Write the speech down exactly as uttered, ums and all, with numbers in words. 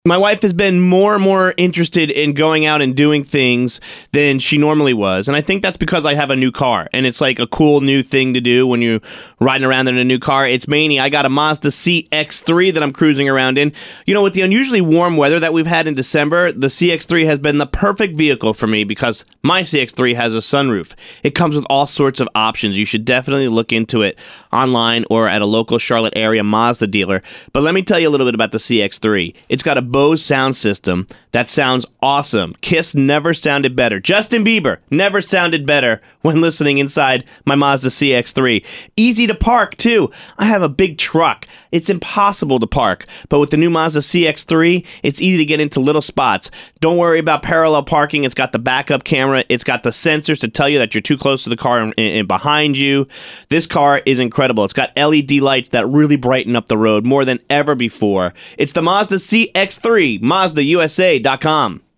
My wife has been more and more interested in going out and doing things than she normally was. And I think that's because I have a new car. And it's like a cool new thing to do when you're riding around in a new car. It's mania. I got a Mazda C X three that I'm cruising around in. You know, with the unusually warm weather that we've had in December, the C X three has been the perfect vehicle for me because my C X three has a sunroof. It comes with all sorts of options. You should definitely look into it online or at a local Charlotte area Mazda dealer. But let me tell you a little bit about the C X three. It's got a Bose sound system that sounds awesome. Kiss never sounded better. Justin Bieber never sounded better when listening inside my Mazda C X three. Easy to park, too. I have a big truck. It's impossible to park. But with the new Mazda C X three, it's easy to get into little spots. Don't worry about parallel parking. It's got the backup camera. It's got the sensors to tell you that you're too close to the car and, and behind you. This car is incredible. It's got L E D lights that really brighten up the road more than ever before. It's the Mazda C X three. Mazda U S A dot com.